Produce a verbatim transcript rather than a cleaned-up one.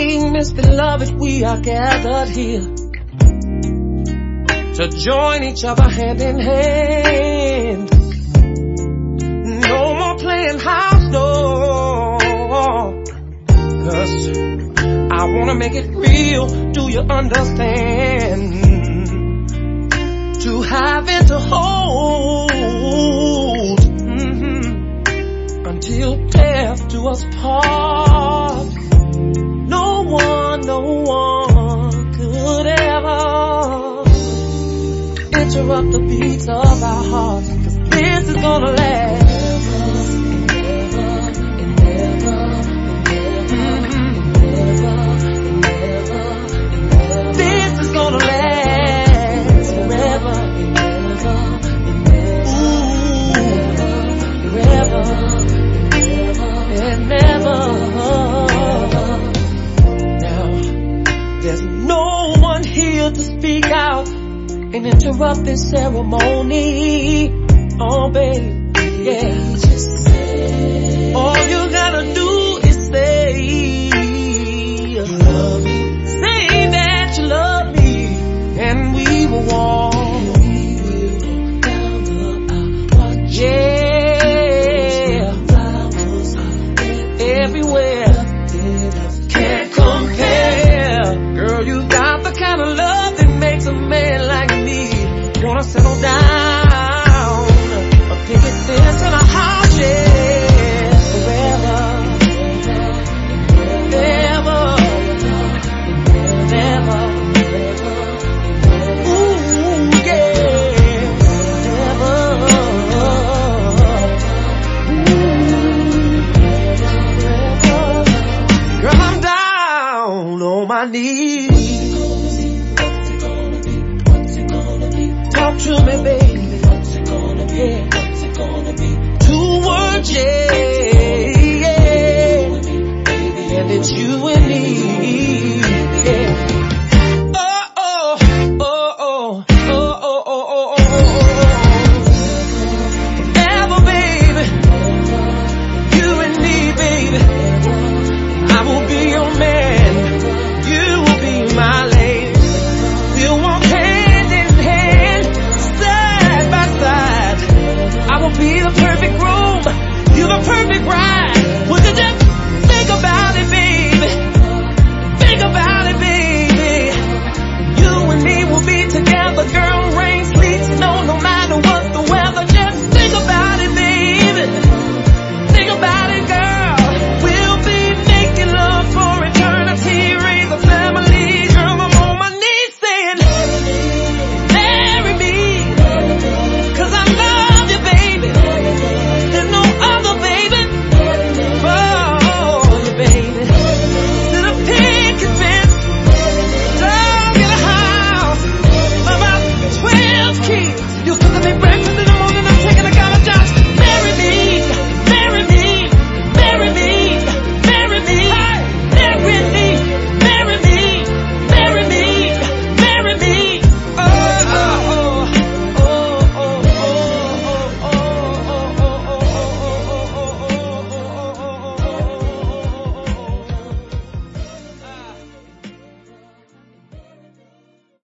evening, Miss Beloved, we are gathered here to join each other hand in hand. No more playing house, no, 'cause I wanna make it real, do you understand? To have and to hold, mm-hmm, until death do us part. No one, no one could ever interrupt the beats of our hearts, 'cause this is gonna last. This is gonna last forever. Ooh, forever and never. Now, there's no one here to speak out and interrupt this ceremony. Oh, baby, yeah. All you gotta do is say you love me. Say that you love me, and we will walk. Yeah, everywhere. Can't compare. Girl, you got the kind of love that makes a man like me wanna settle down, a picket fence and a house, yeah, forever, never, never, ooh, yeah, never, ooh, girl, I'm down on my knees. Talk to me, baby.